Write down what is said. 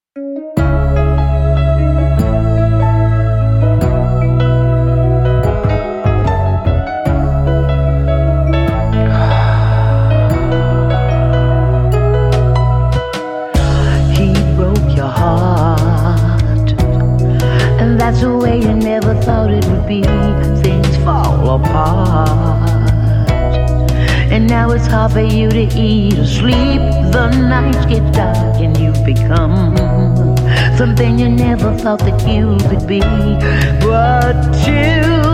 He broke your heart, and that's the way you never thought it would be. Things fall apart, and now it's hard for you to eat or sleep. The nights get dark and you become something you never thought that you could be. But you